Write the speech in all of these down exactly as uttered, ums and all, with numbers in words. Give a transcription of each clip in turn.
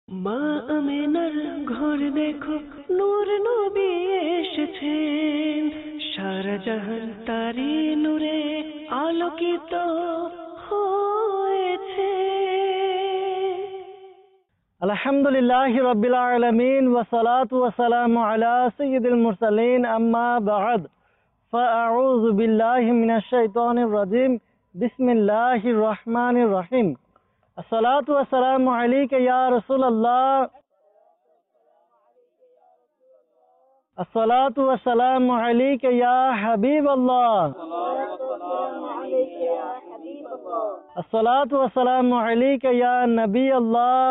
মা আমেনার ঘর দেখো, নূর নবী এসেছেন, সারা জাহান তারি নূরে আলোকিত হয়েছে। আলহামদুলিল্লাহি রাব্বিল আলামিন ওয়া সালাতু ওয়া সালামু আলা সাইয়্যিদিল মুরসালিন, আম্মা বা'দ, ফাআউযু বিল্লাহি মিনাশ শাইতানির রাজীম। বিসমিল্লাহির রহমানির রহিম। আসসালাতু ওয়া সালামু আলাইকা ইয়া রাসূলুল্লাহ, আসসালাতু ওয়া সালামু আলাইকা ইয়া হাবিবাল্লাহ, আসসালাতু ওয়া সালামু আলাইকা ইয়া নবিয়াল্লাহ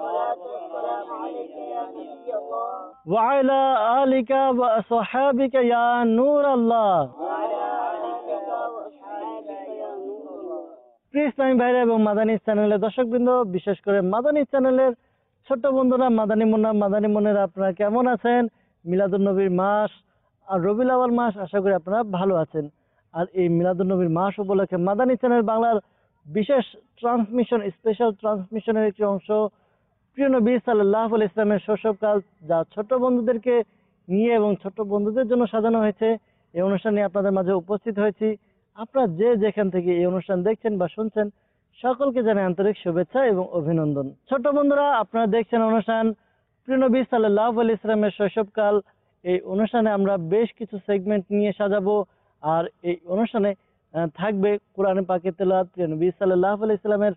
ওয়া আলা আলিকা ওয়া আসহাবিকা ইয়া নূরাল্লাহ। প্রিয় ইসলামী ভাইরা এবং মাদানী চ্যানেলের দর্শকবৃন্দ, বিশেষ করে মাদানী চ্যানেলের ছোট্ট বন্ধুরা, মাদানী মুন্না, মাদানী মুন্নারা, আপনারা কেমন আছেন? মিলাদুন নবীর মাস আর রবিউল আউয়াল মাস, আশা করি আপনারা ভালো আছেন। আর এই মিলাদুন নবীর মাস উপলক্ষে মাদানী চ্যানেল বাংলার বিশেষ ট্রান্সমিশন, স্পেশাল ট্রান্সমিশনের একটি অংশ প্রিয় নবী সাল্লাল্লাহু আলাইহি ওয়াসাল্লামের শৈশবকাল, যা ছোট্ট বন্ধুদেরকে নিয়ে এবং ছোট্ট বন্ধুদের জন্য সাজানো হয়েছে। এই অনুষ্ঠানে আপনাদের মাঝে উপস্থিত হয়েছি। আপনারা যে যেখান থেকে এই অনুষ্ঠান দেখছেন বা শুনছেন, সকলকে জানাই আন্তরিক শুভেচ্ছা এবং অভিনন্দন। ছোট্ট বন্ধুরা, আপনারা দেখছেন অনুষ্ঠান প্রিয় নবী সাল্লাল্লাহু আলাইহি ওয়াসাল্লামের শৈশবকাল। এই অনুষ্ঠানে আমরা বেশ কিছু সেগমেন্ট নিয়ে সাজাবো। আর এই অনুষ্ঠানে থাকবে কোরআন পাকের তেলাওয়াত, প্রিয় নবী সাল্লাল্লাহু আলাইহি ওয়াসাল্লামের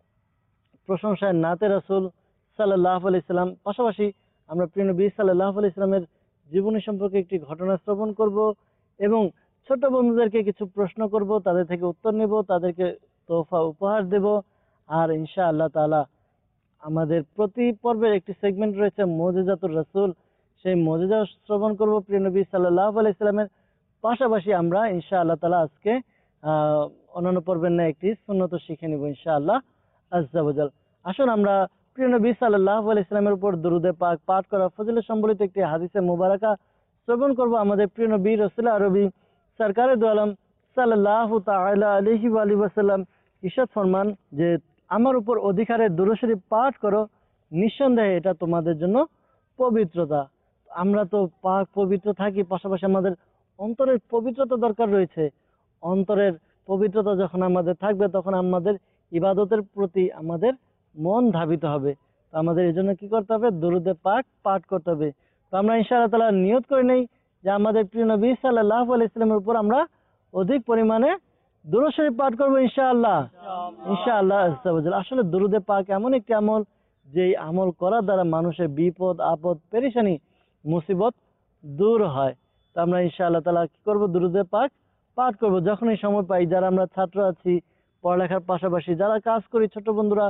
প্রশংসায় নাতে রাসূল সাল্লাল্লাহু আলাইহি ওয়াসাল্লাম, পাশাপাশি আমরা প্রিয় নবী সাল্লাল্লাহু আলাইহি ওয়াসাল্লামের জীবনী সম্পর্কে একটি ঘটনা শ্রবণ করব এবং ছোট বন্ধুদেরকে কিছু প্রশ্ন করব, তাদের থেকে উত্তর নেব, তাদেরকে তোহফা উপহার দেব। আর ইনশাআল্লাহ তাআলা আমাদের প্রতি পর্বের একটি সেগমেন্ট রয়েছে মুজিজাতুর রাসূল, সেই মুজিজা শ্রবণ করব প্রিয় নবী সাল্লাল্লাহু আলাইহি ওয়াসাল্লামের। পাশাপাশি আমরা ইনশাআল্লাহ তাআলা আজকে আহ অন্যান্য পর্বের ন্যায় একটি সুন্নত শিখে নিব ইনশাআল্লাহ আজ্জা ওয়া জাল। আসুন আমরা প্রিয় নবী সাল্লাল্লাহু আলাইহি ওয়াসাল্লামের উপর দরুদে পাক পাঠ করা ফজিলত সম্বলিত একটি হাদিসে মুবারাকা শ্রবণ করব। আমাদের প্রিয় নবী রাসূল আরবি সরকারে দু আলম সাল্লাল্লাহু তাআলা আলাইহি ওয়া আলিহি ওয়াসাল্লাম ইরশাদ ফরমান যে, আমার উপর অধিকারে দুরূদ শরীফ পাঠ করো, নিঃসন্দেহে এটা তোমাদের জন্য পবিত্রতা। আমরা তো পাক পবিত্র থাকি, পাশাপাশি আমাদের অন্তরের পবিত্রতা দরকার রয়েছে। অন্তরের পবিত্রতা যখন আমাদের থাকবে, তখন আমাদের ইবাদতের প্রতি আমাদের মন ধাবিত হবে। তো আমাদের এই জন্য কি করতে হবে? দুরূদে পাক পাঠ করতে হবে। তো আমরা ইনশাআল্লাহ তাআলা নিয়ত করে নেই যে আমাদের প্রিয় নবী সাল্লাল্লাহু আলাইহি ওয়াসাল্লামের উপর আমরা অধিক পরিমাণে দুরূদ শরীফ পাঠ করব ইনশাআল্লাহ ইনশাআল্লাহ আজ্জা ওয়া জাল। আসলে দুরূদে পাক এমন একটি আমল, যে আমল করার দ্বারা মানুষের বিপদ আপদ পেরেশানি মুসিবত দূর হয়। তো আমরা ইনশাআল্লাহ তাআলা কি করব? দুরূদে পাক পাঠ করব যখনই সময় পাই। যারা আমরা ছাত্র আছি, পড়ালেখার পাশাপাশি যারা কাজ করি, ছোট বন্ধুরা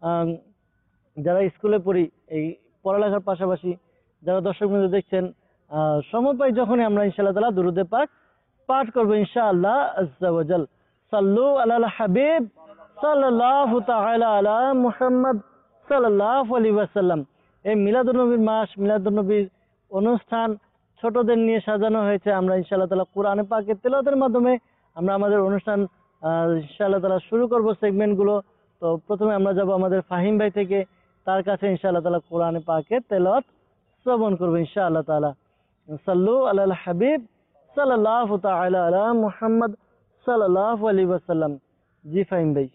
যারা স্কুলে পড়ি, এই পড়ালেখার পাশাপাশি যারা দর্শক বন্ধু দেখছেন, আহ সময় পাই যখনই আমরা ইনশাআল্লাহ তাআলা দুরূদে পাক পাঠ করব ইনশাআল্লাহ আজ্জা ওয়া জাল। সাল্লু আলাল হাবিব সাল্লাল্লাহু তাআলা আলা মুহাম্মদ সাল্লাল্লাহু আলাইহি ওয়াসাল্লাম। এই মিলাদুন নবীর মাস, মিলাদুন নবীর অনুষ্ঠান ছোটদের নিয়ে সাজানো হয়েছে। আমরা ইনশাআল্লাহ তাআলা কোরআন পাকের তেলাওয়াতের মাধ্যমে আমরা আমাদের অনুষ্ঠান ইনশাআল্লাহ তাআলা শুরু করব সেগমেন্টগুলো। তো প্রথমে আমরা যাব আমাদের ফাহিম ভাই থেকে, তার কাছে ইনশাআল্লাহ তাআলা কোরআন পাকের তেলাওয়াত শ্রবণ করব ইনশাআল্লাহ তাআলা। সাল্লু আলাল হাবিব সাল্লাল্লাহু তাআলা আলা মুহাম্মদ সাল্লাল্লাহু আলাইহি ওয়াসাল্লাম। জি ফাহিম ভাই।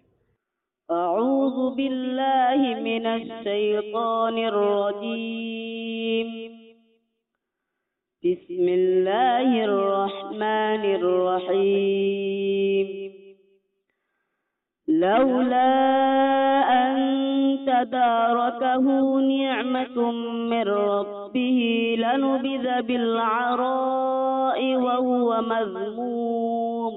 আউযু বিল্লাহি মিনাশ শাইতানির রাজীম। বিসমিল্লাহির রহমানির রহিম। লাউলা আন তাদারাকাহু নি'মাতুম মির রাব্বিহি লানুবিযা বিল আরা'i ওয়া হুয়া মাযমুম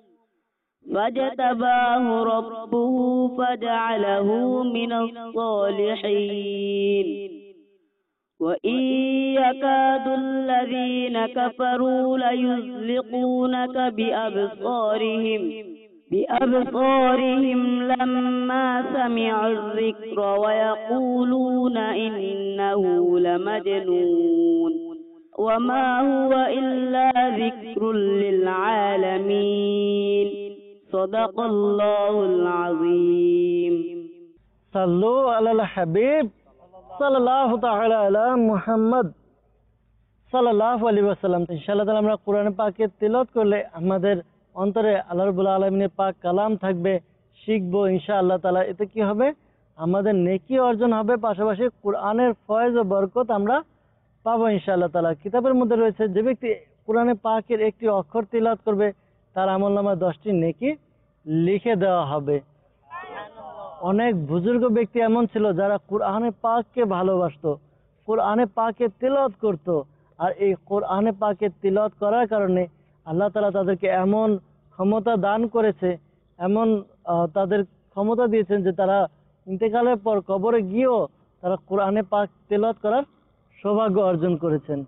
فاجتباه ربه فجعله من الصالحين وإن يكاد الذين كفروا ليزلقونك بأبصارهم بأبصارهم لما سمعوا الذكر ويقولون إنه لمجنون وما هو إلا ذكر للعالمين صدق الله العظيم। সাল্লু আলাল হাবিব সাল্লাল্লাহু তাআলা আলা মুহাম্মদ সাল্লাল্লাহু আলাইহি ওয়াসাল্লাম। ইনশাআল্লাহ তাআলা আমরা কোরআন পাকের তিলাওয়াত করলে আমাদের অন্তরে আল্লাহ রাব্বুল আলামিনের পাক কালাম থাকবে, শিখবো ইনশাআল্লাহ তাআলা। এতে কি হবে? আমাদের নেকি অর্জন হবে, পাশাপাশি কোরআনের ফয়েজ ও বরকত আমরা পাবো ইনশাআল্লাহ তাআলা। কিতাবের মধ্যে রয়েছে যে ব্যক্তি কোরআনে পাকের একটি অক্ষর তিলাওয়াত করবে তার আমলনামায় দশটি নেকি লিখে দেওয়া হবে। অনেক বুজুর্গ ব্যক্তি এমন ছিল যারা কোরআনে পাককে ভালোবাসতো, কোরআনে পাকে তিলাওয়াত করত, আর এই কোরআনে পাকে তিলাওয়াত করার কারণে আল্লাহ তাআলা তাদেরকে এমন ক্ষমতা দান করেছে, এমন আহ, তাদের ক্ষমতা দিয়েছেন যে তারা ইন্তেকালের পর কবরে গিয়েও তারা কোরআনে পাক তিলাওয়াত করার সৌভাগ্য অর্জন করেছেন।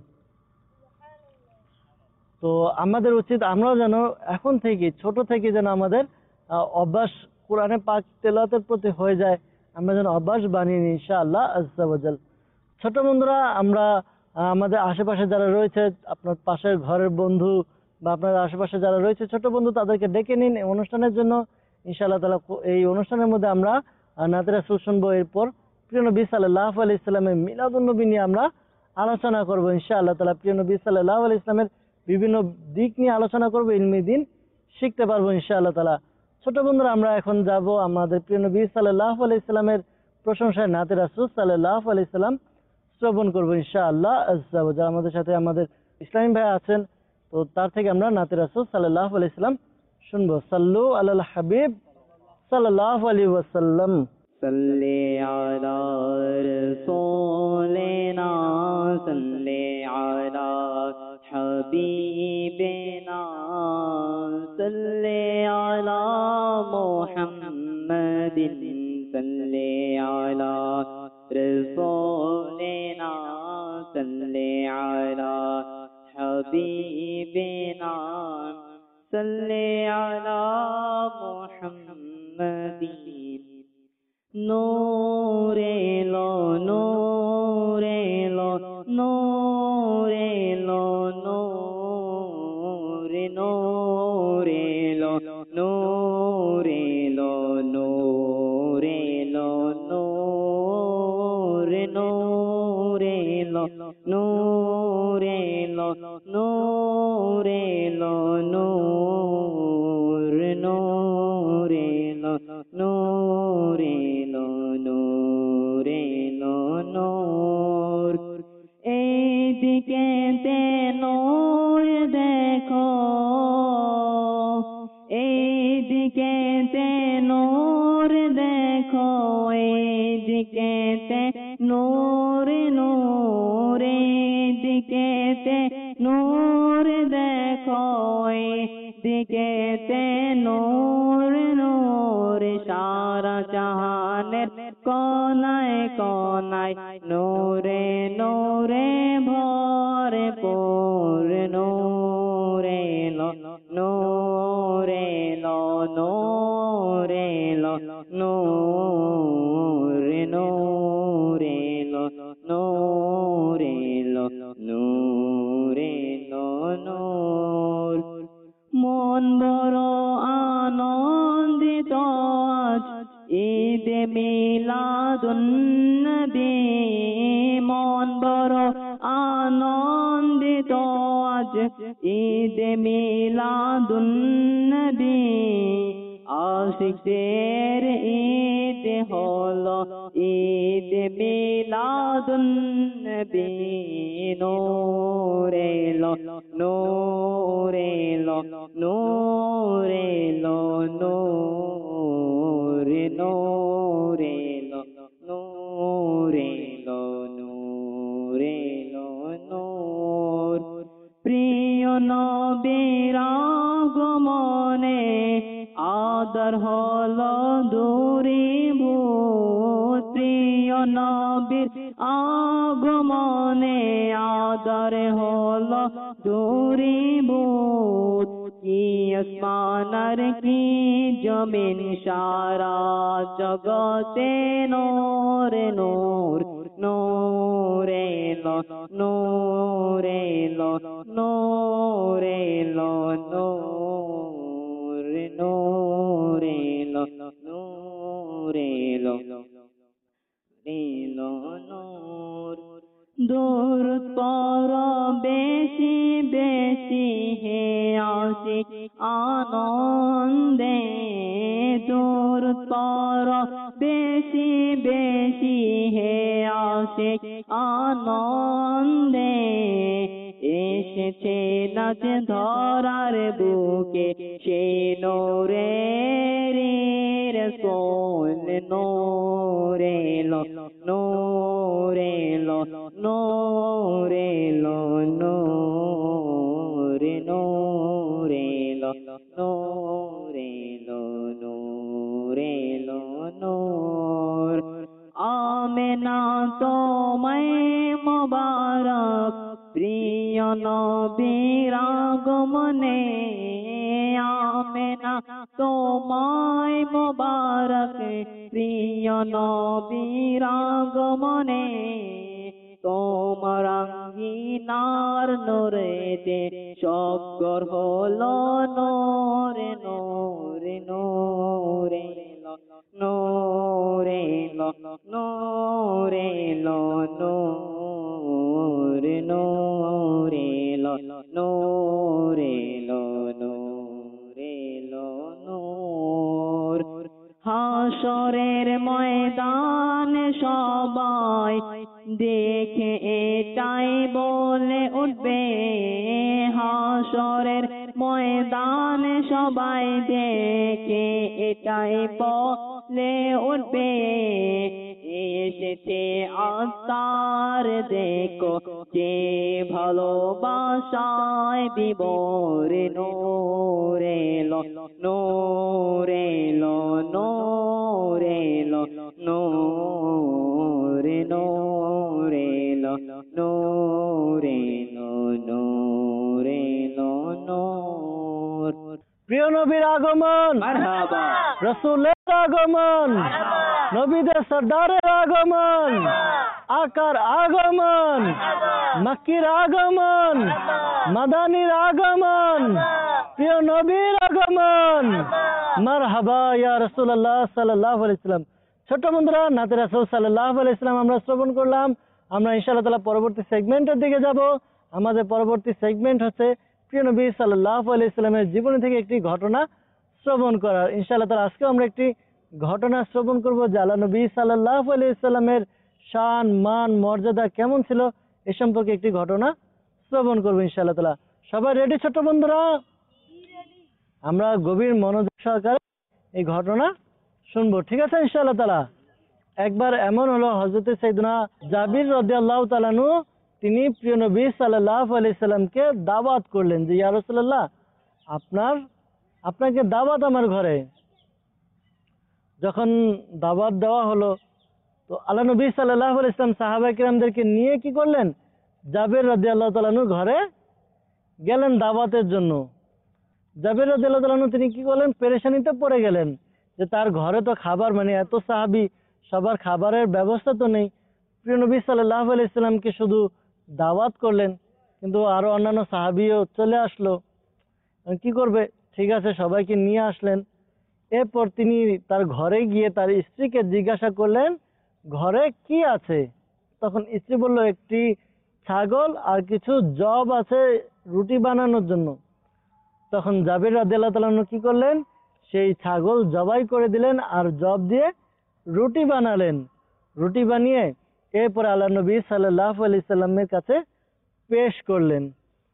তো আমাদের উচিত আমরাও যেন এখন থেকে, ছোট থেকে যেন আমাদের আহ, অভ্যাস কোরআনে পাক তেলাওয়াতের প্রতি হয়ে যায়, আমরা যেন অভ্যাস বানিয়ে নিই ইনশাআল্লাহ আজ্জা ওয়া জাল। ছোট বন্ধুরা, আমরা আহ, আমাদের আশেপাশে যারা রয়েছে, আপনার পাশের ঘরের বন্ধু বা আপনার আশেপাশে যারা রয়েছে ছোট বন্ধু, তাদেরকে ডেকে নিন এই অনুষ্ঠানের জন্য ইনশাআল্লাহ তাআলা। এই অনুষ্ঠানের মধ্যে আমরা আহ, নাতে রাসূল শুনবো, এরপর প্রিয় নবী সাল্লাল্লাহু আলাইহি ওয়াসাল্লামের মিলাদুন নবী নিয়ে আমরা আলোচনা করবো ইনশাআল্লাহ তাআলা। প্রিয় নবী সাল্লাল্লাহু আলাইহি ওয়াসাল্লামের বিভিন্ন দিক নিয়ে আলোচনা করবো, ইলমি দিন শিখতে পারবো ইনশাআল্লাহ তাআলা। ছোট বন্ধুরা, আমরা এখন যাব আমাদের প্রিয় নবী সাল্লাল্লাহু আলাইহি সাল্লামের প্রশংসায় নাতে রাসূল সাল্লাল্লাহু আলাইহি সাল্লাম শ্রবণ করবো ইনশাআল্লাহ আজ্জা ওয়া জাল। আমাদের সাথে আমাদের ইসলামী ভাই আছেন, তো তার থেকে আমরা নাতে রাসূল সাল্লাল্লাহু আলাইহি সাল্লাম শুনবো। সাল্লু আলাল হাবিব সাল্লাল্লাহু আলাইহি ওয়াসাল্লাম। صلی علی رسولنا صلی علی حبیبنا صلی علی محمد صلی علی رسولنا صلی علی حبیبنا صلی علی محمد নূরে লো নূরে লো নূরে লো নূরে নূরে লো নূরে লো নূরে লো নূরে নূরে লো নূরে লো নূরে লো নূর নূরে লো নূরে এইদিকে নূর দেখো, এইদিকে নূর দেখো, এইদিকে নূর নূর, এইদিকে নূর দেখো, এইদিকে নূর নূর, সারা জাহানের কোনায় কোনায় নূরে নূরে ভরপুর, নূরে লো নূরে লো নূরে লো নূরে নূরে লো নূরে লো নূরে লো নূর। মন বড় আনন্দিত আজ ঈদে মিলাদুন নবী, মন বড় আনন্দিত আজ ঈদে মিলাদুন নবী। আশিকদের ঈদ হলো ঈদ মিলাদুন নবী, নূরে লো নূরে লো নূরে লো নূরে নূরে লো নূরে লো নূরে লো নূর। প্রিয় নবীর আগমনে আদর হলো দূরীভূত, প্রিয় নবীর আগমনে আদর হলো দূরীভূত। কি আসমান আর কি জমিন, সারা জগতে নূর নূর, নূরে লো নূরে লো নূরে লো নূর নূরে লো নূরে লো লো নূর। দুরুদ পড় বেশি বেশি হে আশিক আনন্দে, দুরুদ পড় বেশি বেশি হে আশিক আনন্দে, এসেছে নাচ ধরার বুকে সে নূরের রাসূল, নূরে এলো নূরে এলো নূরে এলো নূরে নূরে এলো নূরে এলো নূরে এলো নূর। আমেনা তোমায় মোবারক প্রিয় নবীর আগমনে, আমেনা তোমায় মোবারক প্রিয় নবীর আগমনে, তোমার আঙ্গিনার নূরেতে সগর হলো নূরে নূরে নূরে নূরে নূরে নূরে নূরে নূরে নূরে নূর। হাসরের ময়দান সবাই দেখে এটাই বলে উঠবে, হাসরের ময়দান সবাই দেখে এটাই বলে উঠবে, এসেছে আত্মার দেখো যে ভালোবাসায় বিবর, নূরে এলো নূরে এলো নূরে এলো নূরে নূরে এলো নূরে এলো নূরে এলো নূর। প্রিয় নবীর আগমন, মারহাবা, রাসূলের আগমন, নবীদের সর্দারের আগমন, আকার আগমন, মক্কির আগমন, মাদানির আগমন, প্রিয় নবীর আগমন। মারহাবা ইয়া রাসূলুল্লাহ সাল্লাল্লাহু আলাইহি ওয়াসাল্লাম। ছোট বন্ধুরা, নাতে রাসূল সাল্লাল্লাহু আলাইহি ওয়াসাল্লাম আমরা শ্রবণ করলাম। আমরা ইনশাআল্লাহ তাআলা পরবর্তী সেগমেন্টের দিকে যাব। আমাদের পরবর্তী সেগমেন্ট হচ্ছে প্রিয় নবী সাল্লাল্লাহু আলাইহি ওয়াসাল্লামের জীবনী থেকে একটি ঘটনা শ্রবণ করার। ইনশাআল্লাহ তাআলা আজকে আমরা একটি ঘটনা শ্রবণ করব যে আল্লাহ নবী সাল্লাল্লাহু আলাইহি ওয়াসাল্লামের শান মান মর্যাদা কেমন ছিল এ সম্পর্কে একটি ঘটনা শ্রবণ করব ইনশাআল্লাহ তাআলা। সবাই রেডি ছোট বন্ধুরা? আমরা গভীর মনোযোগ সহকারে এই ঘটনা শুনবো, ঠিক আছে ইনশাআল্লাহ তাআলা। একবার এমন হলো, হযরত সাইয়েদনা জাবির রাদিয়াল্লাহু তাআলা আনহু তিনি প্রিয় নবী সাল্লাল্লাহু আলাইহি সাল্লামকে দাওয়াত করলেন যে ইয়া রাসূলুল্লাহ, আপনার আপনাকে দাওয়াত আমার ঘরে। যখন দাওয়াত দেওয়া হলো তো আল্লাহ নবী সাল্লাল্লাহু আলাইহি সাল্লাম সাহাবায়ে কিরামদেরকে নিয়ে কি করলেন, জাবির রাদিয়াল্লাহু তাআলা আনহু ঘরে গেলেন দাওয়াতের জন্য। জাবির রাদিয়াল্লাহু তাআলা আনহু তিনি কি করলেন, পেরেশানিতে পড়ে গেলেন যে তার ঘরে তো খাবার, মানে এত সাহাবী, সবার খাবারের ব্যবস্থা তো নেই। প্রিয় নবী সাল্লাল্লাহু আলাইহি সাল্লামকে শুধু দাওয়াত করলেন, কিন্তু আরো অন্যান্য সাহাবীও চলে আসলো। কি করবে, ঠিক আছে সবাইকে নিয়ে আসলেন। এরপর তিনি তার ঘরে গিয়ে তার স্ত্রীকে জিজ্ঞাসা করলেন ঘরে কি আছে। তখন স্ত্রী বলল একটি ছাগল আর কিছু জব আছে রুটি বানানোর জন্য। তখন জাবির রাদিয়াল্লাহু তাআলা আনহু কি করলেন, সেই ছাগল জবাই করে দিলেন আর জব দিয়ে রুটি বানালেন। রুটি বানিয়ে এরপরে আল্লাহ নবী সাল্লাল্লাহু আলাইহি সাল্লামের কাছে পেশ করলেন।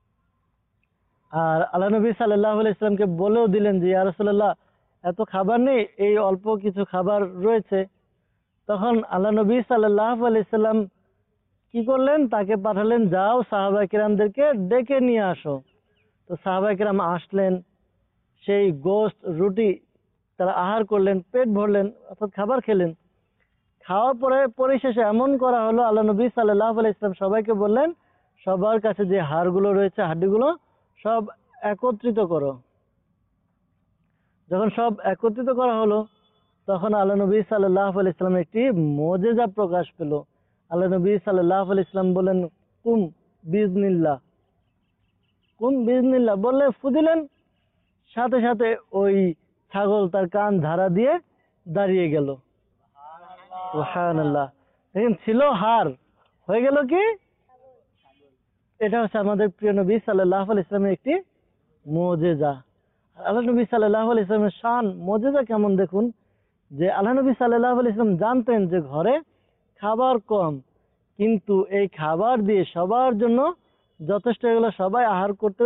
আর আল্লাহ নবী সাল্লাল্লাহু আলাইহি সাল্লামকে বলেও দিলেন যে ইয়া রাসূলুল্লাহ, এত খাবার নেই, এই অল্প কিছু খাবার রয়েছে। তখন আল্লাহ নবী সাল্লাল্লাহু আলাইহি সাল্লাম কি করলেন, তাকে পাঠালেন যাও সাহাবায়ে কিরামদেরকে ডেকে নিয়ে আসো। তো সাহাবায়ে কিরাম আসলেন, সেই গোশত রুটি তারা আহার করলেন, পেট ভরলেন, অর্থাৎ খাবার খেলেন। খাওয়ার পরে পরিশেষে এমন করা হলো, আল্লাহ নবী সাল্লাল্লাহু আলাইহি সাল্লাম সবাইকে বললেন সবার কাছে যে হাড়গুলো রয়েছে, হাড্ডিগুলো সব একত্রিত করো। যখন সব একত্রিত করা হলো তখন আল্লাহ নবী সাল্লাল্লাহু আলাইহি সাল্লাম একটি মুজিজা প্রকাশ পেল। আল্লাহ নবী সাল্লাল্লাহু আলাইহি সাল্লাম বলেন কুম বিজনিল্লাহ, কুম বিজনিল্লাহ বললে ফু দিলেন, সাথে সাথে ওই ছাগল তার কান ঝাড়া দিয়ে দাঁড়িয়ে গেল। সুবহানাল্লাহ। দেখেন ছিল হাড়, হয়ে গেল কি এটা হচ্ছে আমাদের প্রিয় নবী সাল্লাল্লাহু আলাইহি ইসলামের একটি মুজিজা। আল্লাহ নবী সাল্লাল্লাহু আলাইহি ইসলামের শান মুজিজা কেমন দেখুন, যে আল্লাহ নবী সাল্লাল্লাহু আলাইহি ইসলাম জানতেন যে ঘরে খাবার কম, কিন্তু এই খাবার দিয়ে সবার জন্য যথেষ্ট, এগুলো সবাই আহার করতে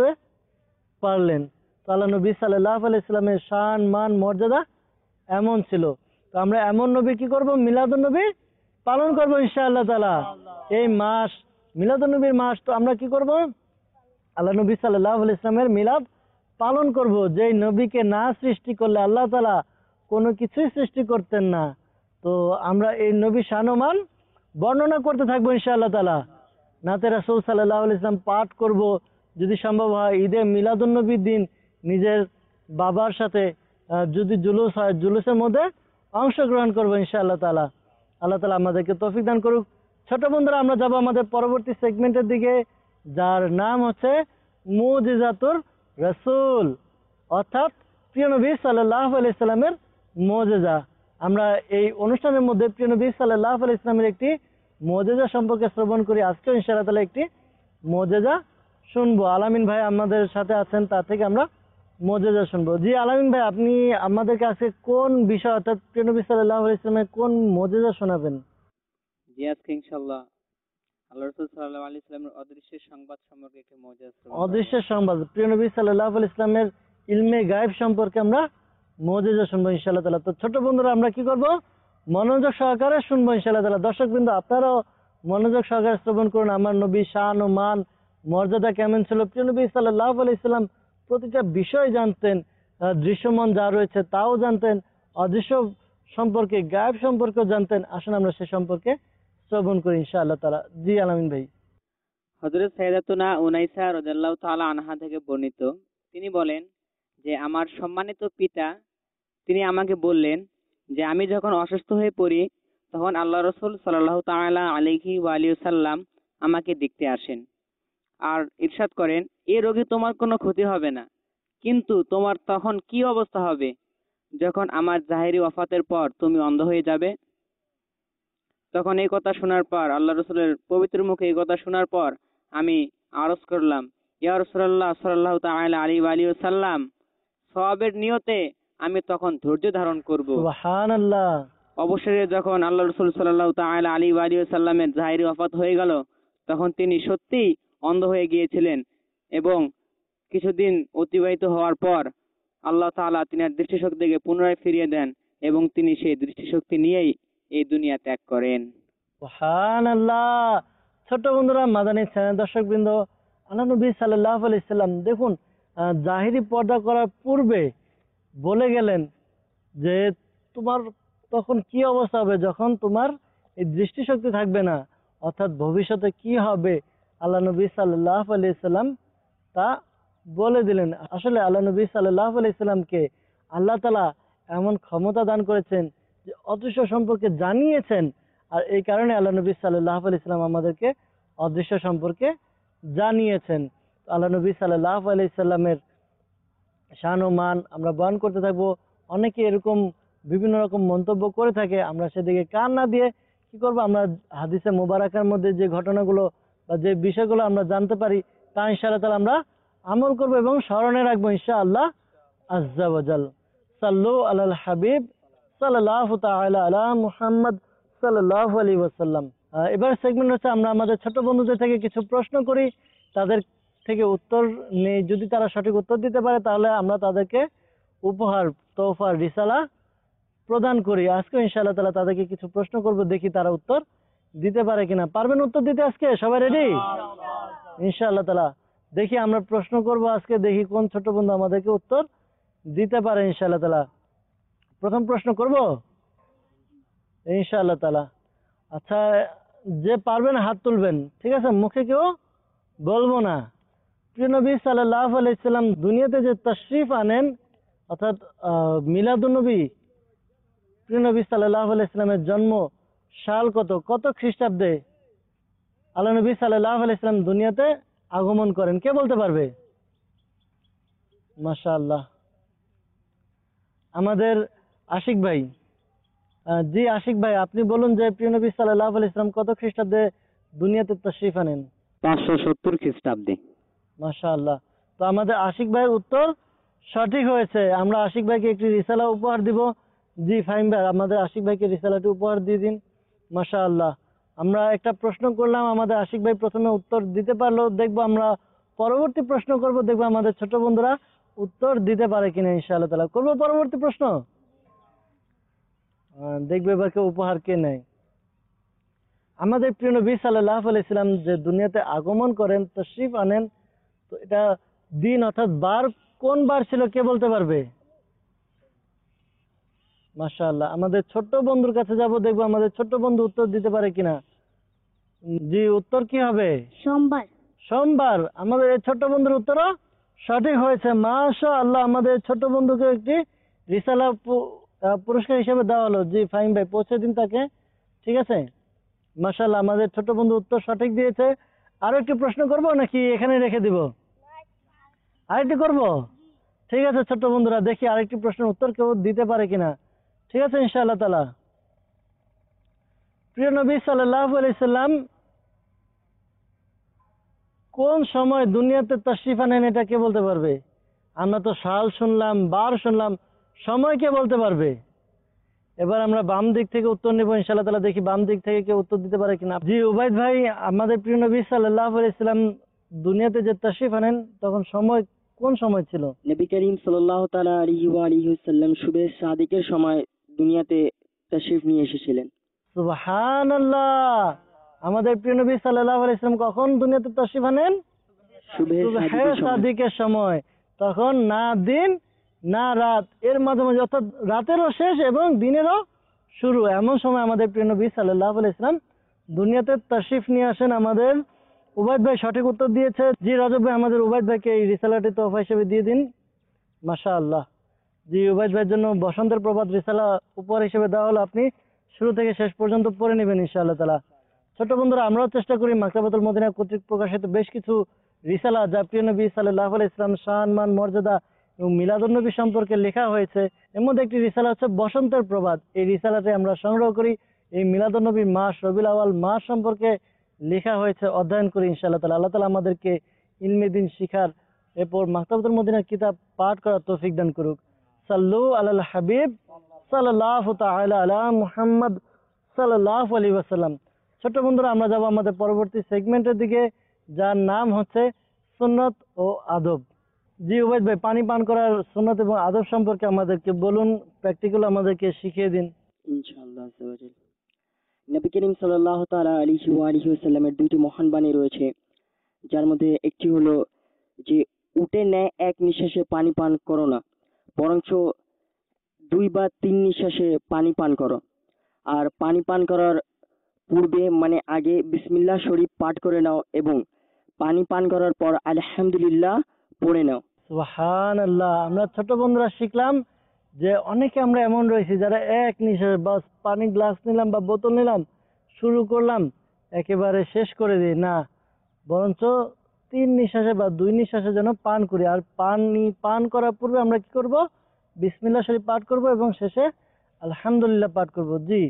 পারলেন। তো আল্লাহ নবী সাল্লাল্লাহু আলাইহি ইসলামের শান মান মর্যাদা এমন ছিল। তো আমরা এমন নবী কি করব, মিলাদুন নবী পালন করব ইনশাআল্লাহ তাআলা। এই মাস মিলাদুন নবীর মাস, তো আমরা কি করব, আল্লাহ নবী সাল্লাল্লাহু আলাইহি ইসলামের মিলাদ পালন করব। যেই নবীকে না সৃষ্টি করলে আল্লাহ তাআলা কোনো কিছুই সৃষ্টি করতেন না। তো আমরা এই নবী শানমান বর্ণনা করতে থাকবো ইনশাআল্লাহ তাআলা। নাতে রাসূল সাল্লাল্লাহু আলাইহি ইসলাম পাঠ করব, যদি সম্ভব হয় ঈদে মিলাদুন নবীর দিন নিজের বাবার সাথে আহ, যদি জুলুস হয় জুলুসের মধ্যে অংশগ্রহণ করবো ইনশাআল্লাহ তাআলা। আল্লাহ তাআলা আমাদেরকে তৌফিক দান করুক। ছোট বন্ধুরা, আমরা যাব আমাদের পরবর্তী সেগমেন্টের দিকে, যার নাম হচ্ছে মুজিজাতুর রাসূল, অর্থাৎ প্রিয় নবী সাল্লাল্লাহু আলাইহি সাল্লামের মুজিজা। আমরা এই অনুষ্ঠানের মধ্যে প্রিয় নবী সাল্লাল্লাহু আলাইহি ইসলামের একটি মুজিজা সম্পর্কে শ্রবণ করি। আজকে ইনশাআল্লাহ তাআলা একটি মুজিজা শুনবো। আলামিন ভাই আমাদের সাথে আছেন, তার থেকে আমরা মুজিজা শুনবো। জি আলামিন ভাই, আপনি আমাদেরকে আজকে কোন বিষয়, অর্থাৎ প্রিয় নবী সাল্লাল্লাহু আলাইহি ইসলামের কোন মুজিজা শোনাবেন? জি আজকে ইনশাআল্লাহ আল্লাহ রাসূল সাল্লাল্লাহু আলাইহি ওয়াসাল্লামের অদৃশ্য সংবাদ সম্পর্কে একটি মজা শ্রবণ করব। অদৃশ্য সংবাদ, প্রিয় নবী সাল্লাল্লাহু আলাইহি ইসলামের ইলমে গায়েব সম্পর্কে আমরা মুজিজা শুনবো ইনশাআল্লাহ তাআলা। তো ছোট বন্ধুরা, আমরা কি করব, মনোযোগ সহকারে শুনবো ইনশাআল্লাহ তাআলা। দর্শক বিন্দু, আপনারাও মনোযোগ সহকারে শ্রবণ করুন। আমার নবী শান ও মান মর্যাদা কেমন ছিল, প্রিয় নবী সাল্লাল্লাহু আলাইহি ইসলাম প্রতিটা বিষয় জানতেন, আহ, দৃশ্যমান যা রয়েছে তাও জানতেন, অদৃশ্য সম্পর্কে গায়েব সম্পর্কেও জানতেন। আসুন আমরা সে সম্পর্কে শ্রবণ করি ইনশাআল্লাহ তাআলা। জি আলামিন ভাই। হযরত সাইয়্যিদাতুনা উনাইসা রাদিয়াল্লাহু তাআলা আনহা থেকে বর্ণিত, তিনি বলেন যে আমার সম্মানিত পিতা তিনি আমাকে বললেন যে আমি যখন অসুস্থ হয়ে পড়ি তখন আল্লাহ রাসূল সাল্লাল্লাহু তাআলা আলাইহি ওয়া আলিহি ওয়াসাল্লাম আমাকে দেখতে আসেন আর ইরশাদ করেন, এই রোগে তোমার কোনো ক্ষতি হবে না, কিন্তু তোমার তখন কি অবস্থা হবে যখন আমার জাহেরি ওয়াফাতের পর তুমি অন্ধ হয়ে যাবে। তখন এই কথা শোনার পর, আল্লাহ রসুলের পবিত্র মুখে এই কথা শোনার পর আমি আরজ করলাম, ইয়া রাসূলুল্লাহ সাল্লাল্লাহু তাআলা আলাইহি ওয়া আলিহি ওয়াসাল্লাম, সওয়াবের নিয়তে আমি তখন ধৈর্য ধারণ করব। সুবহানাল্লাহ। অবশেষে যখন আল্লাহ রসুল সাল্লাল্লাহু তাআলা আলাইহি ওয়া আলিহি ওয়াসাল্লামের জাহেরি ওয়াফাত হয়ে গেল, তখন তিনি সত্যিই অন্ধ হয়ে গিয়েছিলেন এবং কিছুদিন অতিবাহিত হওয়ার পর আল্লাহ তাআলা তিনার দৃষ্টিশক্তিকে পুনরায় ফিরিয়ে দেন এবং তিনি সেই দৃষ্টিশক্তি নিয়েই এই দুনিয়া ত্যাগ করেন। সুবহানাল্লাহ। ছোট বন্ধুরা, মাদানী চ্যানেল দর্শক বৃন্দ, আল্লাহ নবী সাল্লাল্লাহু আলাইহি সাল্লাম দেখুন আহ, জাহিরি পর্দা করার পূর্বে বলে গেলেন যে তোমার তখন কি অবস্থা হবে যখন তোমার এই দৃষ্টিশক্তি থাকবে না, অর্থাৎ ভবিষ্যতে কি হবে আল্লাহ নবী সাল্লাল্লাহু আলাইহি সাল্লাম তা বলে দিলেন। আসলে আল্লাহ নবী সাল্লাল্লাহু আলাইহি সাল্লামকে আল্লাহ তাআলা এমন ক্ষমতা দান করেছেন যে অদৃশ্য সম্পর্কে জানিয়েছেন, আর এই কারণে আল্লাহ নবী সাল্লাল্লাহু আলাইহি সাল্লাম আমাদেরকে অদৃশ্য সম্পর্কে জানিয়েছেন। আল্লাহ নবী সাল্লাল্লাহু আলাইহি সাল্লামের শান ও মান আমরা বয়ান করতে থাকবো। অনেকে এরকম বিভিন্ন রকম মন্তব্য করে থাকে, আমরা সেদিকে কান না দিয়ে কি করবো, আমরা হাদিসে মুবারাকার মধ্যে যে ঘটনাগুলো বা যে বিষয়গুলো আমরা জানতে পারি তা ইনশাআল্লাহ তাআলা আমরা আমল করবো এবং স্মরণে রাখবো ইনশাআল্লাহ আজ্জা ওয়া জাল। সাল্লু আলাল হাবিব সাল্লাল্লাহু তাআলা আলা মুহাম্মদ সাল্লাল্লাহু আলাইহি ওয়াসাল্লাম। এবার সেগমেন্ট হচ্ছে আমরা আমাদের ছোট বন্ধুদের থেকে কিছু প্রশ্ন করি, তাদের থেকে উত্তর নেই। যদি তারা সঠিক উত্তর দিতে পারে তাহলে আমরা তাদেরকে উপহার, তোহফা, রিসালা প্রদান করি। আজকে ইনশাআল্লাহ তাআলা তাদেরকে কিছু প্রশ্ন করব, দেখি তারা উত্তর দিতে পারে কিনা। পারবেন উত্তর দিতে আজকে? সবাই রেডি? ইনশাআল্লাহ তাআলা দেখি আমরা প্রশ্ন করব আজকে, দেখি কোন ছোট বন্ধু আমাদেরকে উত্তর দিতে পারে ইনশাআল্লাহ তাআলা। প্রথম প্রশ্ন করব ইনশাআল্লাহ তাআলা। আচ্ছা, যে পারবেন হাত তুলবেন, ঠিক আছে? মুখে কেউ বলবো না। প্রিয় নবী সাল্লাল্লাহু আলাইহি সাল্লাম দুনিয়াতে যে তাশরিফ আনেন, অর্থাৎ মিলাদুন নবী, প্রিয় নবী সাল্লাল্লাহু আলাইহি সাল্লামের জন্ম সাল কত, কত খ্রিস্টাব্দে আল্লাহ নবী সাল্লাল্লাহু আলাইহি সাল্লাম দুনিয়াতে আগমন করেন? কে বলতে পারবে? মাশাআল্লাহ। আমাদের আশিক ভাই। জি আশিক ভাই, আপনি বলুন যে প্রিয় নবী সাল্লাল্লাহু আলাইহি সাল্লাম কত খ্রিস্টাব্দে দুনিয়াতে তাশরিফ আনেন? পাঁচশো সত্তর খ্রিস্টাব্দে। মাশাআল্লাহ। তো আমাদের আশিক ভাইয়ের উত্তর সঠিক হয়েছে। আমরা আশিক ভাইকে একটি রিসালা উপহার দিব। জি ফাহিম ভাই, আমাদের আশিক ভাইকে রিসালাটি উপহার দিয়ে দিন। মাশাআল্লাহ। আমরা একটা প্রশ্ন করলাম, আমাদের আশিক ভাই প্রথমে উত্তর দিতে পারলো। দেখবো আমরা পরবর্তী প্রশ্ন করব, দেখবো আমাদের ছোট বন্ধুরা উত্তর দিতে পারে কিনা ইনশাআল্লাহ তাআলা। করবো পরবর্তী প্রশ্ন। আহ, দেখবে এবার কেউ উপহার কে নেয়। আমাদের প্রিয় নবী সাল্লাল্লাহু আলাইহি সাল্লাম যে দুনিয়াতে আগমন করেন, তাশরীফ আনেন, তো এটা দিন অর্থাৎ বার কোন বার ছিল কে বলতে পারবে? মাশাআল্লাহ। আমাদের ছোট্ট বন্ধুর কাছে যাব, দেখবো আমাদের ছোট্ট বন্ধু উত্তর দিতে পারে কিনা। উম, জি, উত্তর কি হবে? সোমবার। সোমবার। আমাদের এই ছোট্ট বন্ধুর উত্তরও সঠিক হয়েছে। মাশাআল্লাহ। আমাদের ছোট্ট বন্ধুকে একটি রিসালা পু- আহ, পুরস্কার হিসেবে দেওয়া হলো। জি ফাহিম ভাই, পৌঁছে দিন তাকে। ঠিক আছে। মাশাআল্লাহ, আমাদের ছোট বন্ধু উত্তর সঠিক দিয়েছে। আরো একটি প্রশ্ন করব নাকি এখানে রেখে দিব? আরেকটি করব? ঠিক আছে ছোট্ট বন্ধুরা, দেখি আরেকটি প্রশ্নের উত্তর কেউ দিতে পারে কিনা। ঠিক আছে ইনশাআল্লাহ তাআলা। প্রিয় নবী সাল্লাল্লাহু আলাইহি সাল্লাম কোন সময় দুনিয়াতে তাশরীফ আনেন, এটা কে বলতে পারবে? আমরা তো সাল শুনলাম, বার শুনলাম, সময় কে বলতে পারবে? এবার আমরা বাম দিক থেকে উত্তর নেব ইনশাআল্লাহ তাআলা, দেখি বাম দিক থেকে কেউ উত্তর দিতে পারে কিনা। জি উবাইদ ভাই, আমাদের প্রিয় নবী সাল্লাল্লাহু আলাইহি সাল্লাম দুনিয়াতে যে তাশরীফ আনেন তখন সময় কোন সময় ছিল? নবী করিম সাল্লাল্লাহু তাআলা আলাইহি ওয়া আলিহি ওয়াসাল্লাম শুভে সাদিকের সময় দুনিয়াতে তাশরীফ নিয়ে এসেছিলেন। সুবহানাল্লাহ। আমাদের প্রিয় নবী সাল্লাল্লাহু আলাইহি সাল্লাম কখন দুনিয়াতে তাশরীফ আনেন? শুভে সুবহে সাদিকের সময়। সাদিকের সময়। তখন না দিন না রাত, এর মাঝামাঝি, অর্থাৎ রাতেরও শেষ এবং দিনেরও শুরু, এমন সময় আমাদের প্রিয় নবী সাল্লাল্লাহু আলাইহি সাল্লাম দুনিয়াতে তাশরীফ নিয়ে আসেন। আমাদের উবাইদ ভাই সঠিক উত্তর দিয়েছে। জি রাজব ভাই, আমাদের উবাইদ ভাইকে এই রিসালাটি তোহফা হিসেবে দিয়ে দিন। মাশাআল্লাহ। জি উবাইদ ভাইয়ের জন্য বসন্তের প্রভাত রিসালা উপহার হিসেবে দেওয়া হলো। আপনি শুরু থেকে শেষ পর্যন্ত পড়ে নেবেন ইনশাআল্লাহ তাআলা। ছোট বন্ধুরা, আমরাও চেষ্টা করি মাকতাবাতুল মদিনা কর্তৃক প্রকাশিত বেশ কিছু রিসালা যা প্রিয় নবী সাল্লাল্লাহু আলাইহি সাল্লাম শান মান মর্যাদা এবং মিলাদুন নবী সম্পর্কে লেখা হয়েছে। এর মধ্যে একটি রিসালা হচ্ছে বসন্তের প্রভাত। এই রিসালাতে আমরা সংগ্রহ করি এই মিলাদুন নবী মাস, রবিউল আউয়াল মাস সম্পর্কে লেখা হয়েছে, অধ্যয়ন করি ইনশাআল্লাহ তাআলা। আল্লাহ তাআলা আমাদেরকে ইলমে দ্বীন শিখার, এরপর মাকতাবাতুল মদিনার কিতাব পাঠ করার তৌফিক দান করুক। সাল্লু আলাল হাবিব সাল্লাল্লাহু তাআলা আলা মুহাম্মদ সাল্লাল্লাহু আলাইহি ওয়াসাল্লাম। ছোট্ট বন্ধুরা, আমরা যাব আমাদের পরবর্তী সেগমেন্টের দিকে, যার নাম হচ্ছে সুন্নত ও আদব। জি উবাইদ ভাই, পানি পান করার সুন্নত এবং আদব সম্পর্কে আমাদেরকে বলুন, প্র্যাকটিক্যাল আমাদেরকে শিখিয়ে দিন। ইনশাআল্লাহ আযজা ওয়া জাল। নবী করিম সাল্লাল্লাহু তাআলা আলাইহি ওয়া আলিহি ওয়াসাল্লামের দুইটি মহান বাণী রয়েছে, যার মধ্যে একটি হলো যে উটের ন্যায় এক নিঃশ্বাসে পানি পান করো না, বরঞ্চ দুই বা তিন নিঃশ্বাসে পানি পান করো। আর পানি পান করার পূর্বে মানে আগে বিসমিল্লাহ শরীফ পাঠ করে নাও এবং পানি পান করার পর আলহামদুলিল্লাহ পড়ে নাও। সুবহানাল্লাহ। আমরা ছোট বন্ধুরা শিখলাম যে অনেকে আমরা এমন রয়েছি যারা এক নিঃশ্বাসে বাস পানি গ্লাস নিলাম বা বোতল নিলাম, শুরু করলাম, একেবারে শেষ করে দিই না, বরঞ্চ তিন নিঃশ্বাসে বা দুই নিঃশ্বাসে যেন পান করি। আর পানি পান করার পূর্বে আমরা কি করব? বিসমিল্লাহ শরীফ পাঠ করব এবং শেষে আলহামদুলিল্লাহ পাঠ করব। জি।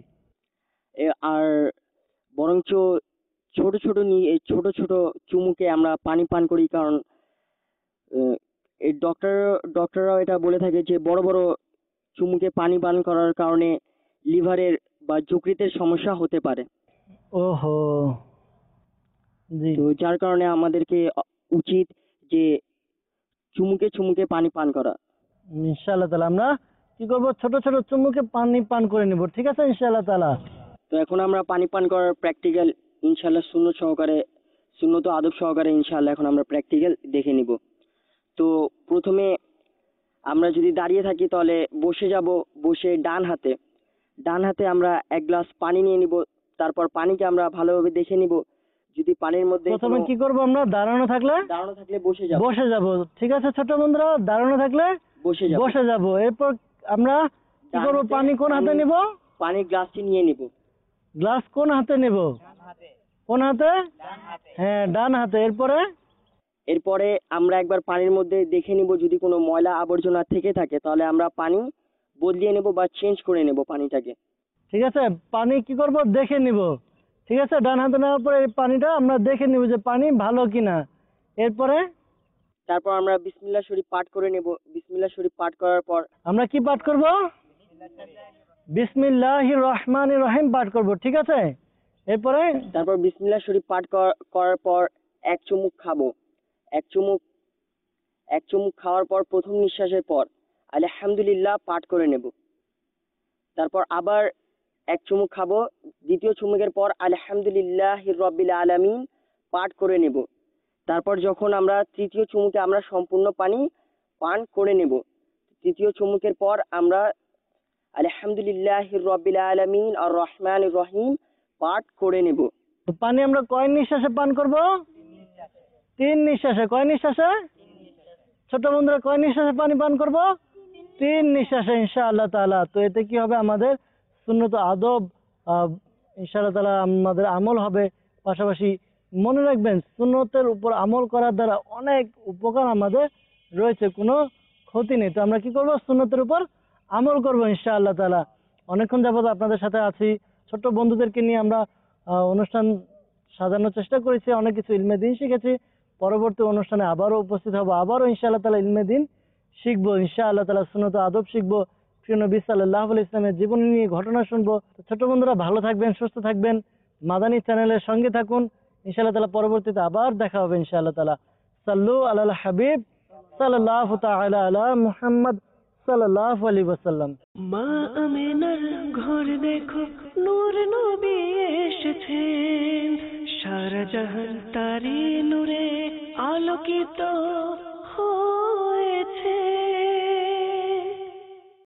এ- আর বরঞ্চ ছোট ছোট নি- এই ছোট ছোট চুমুকে আমরা পানি পান করি, কারণ আহ, এই ডক্টর ডক্টররাও এটা বলে থাকে যে বড় বড় চুমুকে পানি পান করার কারণে লিভারের বা যকৃতের সমস্যা হতে পারে। ওহো। জি। তো যার কারণে আমাদেরকে অ- উচিত যে চুমুকে চুমুকে পানি পান করা। ইনশাআল্লাহ তাআলা আমরা কি করব? ছোট ছোট চুমুকে পানি পান করে নিব। ঠিক আছে ইনশাআল্লাহ তাআলা। তো এখন আমরা পানি পান করার প্র্যাকটিক্যাল ইনশাল্লাহ সুন্নত সহকারে, সুন্নত ও আদব সহকারে ইনশাল্লাহ এখন আমরা প্র্যাকটিক্যাল দেখে নিব। তো প্রথমে আমরা যদি দাঁড়িয়ে থাকি তাহলে বসে যাব, বসে ডান হাতে ডান হাতে আমরা এক গ্লাস পানি নিয়ে নিব। তারপর পানিকে আমরা ভালোভাবে দেখে নিব, যদি পানির মধ্যে প্রথমে কোনো- কি করব? আমরা দাঁড়ানো থাকলে দাঁড়ানো থাকলে বসে যাব, বসে যাব। ঠিক আছে ছোট বন্ধুরা, দাঁড়ানো থাকলে বসে যাব। বসে যাব। এরপর আমরা কি ডান করব? হাতে পানি কোন হাতে পানি- নিব? পানির গ্লাসটি নিয়ে নিব। গ্লাস কোন হাতে নেব? কোন হাতে? হ্যাঁ ডান হাতে। এরপরে এরপরে আমরা একবার পানির মধ্যে দেখে নিব, যদি কোনো ময়লা আবর্জনা থেকে থাকে তাহলে আমরা পানি বদলিয়ে নেব বা চেঞ্জ করে নেব পানিটাকে। ঠিক আছে, পানি কি করব? দেখে নিব। ঠিক আছে, ডান হাতে নেওয়ার পরে এই পানিটা আমরা দেখে নিব যে পানি ভালো কিনা। এরপরে তারপর আমরা বিসমিল্লাহ শরীফ পাঠ করে নেব। বিসমিল্লাহ শরীফ পাঠ করার পর আমরা কি পাঠ করব? বিসমিল্লাহির রহমানির রহিম পাঠ করব, ঠিক আছে। এরপরে তারপর বিসমিল্লাহ শরীফ পাঠ কর- করার পর এক চুমুক খাবো। এক চুমুক এক চুমুক খাওয়ার পর প্রথম নিঃশ্বাসের পর আলহামদুলিল্লাহ পাঠ করে নেব। তারপর আবার এক চুমুক খাবো। দ্বিতীয় চুমুকের পর আলহামদুলিল্লাহ রব্বিল আলামিন পাঠ করে নেব। তারপর যখন আমরা তৃতীয় চুমুকে আমরা সম্পূর্ণ পানি পান করে নেব। তৃতীয় চুমুকের পর আমরা আলহামদুলিল্লাহ রব্বিল আলামিন আর রহমান রহিম পাঠ করে নেব। তো পানি আমরা কয় নিঃশ্বাসে পান করব? তিন নিঃশ্বাসে। কয় নিঃশ্বাসে? ছোট বন্ধুরা, কয় নিঃশ্বাসে পানি পান করব? তিন নিঃশ্বাসে ইনশাআল্লাহ তাআলা। তো এতে কি হবে? আমাদের সুন্নত আদব আহ, ইনশাআল্লাহ তাআলা আমাদের আমল হবে। পাশাপাশি মনে রাখবেন, সুন্নতের উপর আমল করার দ্বারা অনেক উপকার আমাদের রয়েছে, কোনো ক্ষতি নেই। তো আমরা কি করব? সুন্নতের উপর আমল করব ইনশাআল্লাহ তাআলা। অনেকক্ষণ যাবত আপনাদের সাথে আছি, ছোট্ট বন্ধুদেরকে নিয়ে আমরা আহ, অনুষ্ঠান সাজানোর চেষ্টা করেছি, অনেক কিছু ইলমে দিন শিখেছি। পরবর্তী অনুষ্ঠানে আবারও উপস্থিত হবো, আবারও ইনশাআল্লাহ তাআলা ইলমে দিন শিখবো ইনশাআল্লাহ তাআলা, সুন্নত আদব শিখবো, প্রিয় নবী সাল্লাল্লাহু আলাইহি ইসলামের জীবনী নিয়ে ঘটনা শুনবো। তো ছোট বন্ধুরা, ভালো থাকবেন, সুস্থ থাকবেন, মাদানী চ্যানেলের সঙ্গে থাকুন। ইনশাআল্লাহ তাআলা পরবর্তীতে আবার দেখা হবে ইনশাআল্লাহ তাআলা। সাল্লু আলাল হাবিব সাল্লাল্লাহু তাআলা আলা মুহাম্মদ সাল্লাল্লাহু আলাইহি ওয়াসাল্লাম। মা আমিনার ঘর দেখো, নূর নবী এসেছেন, সারা জাহান তারি নূরে আলোকিত হয়েছে।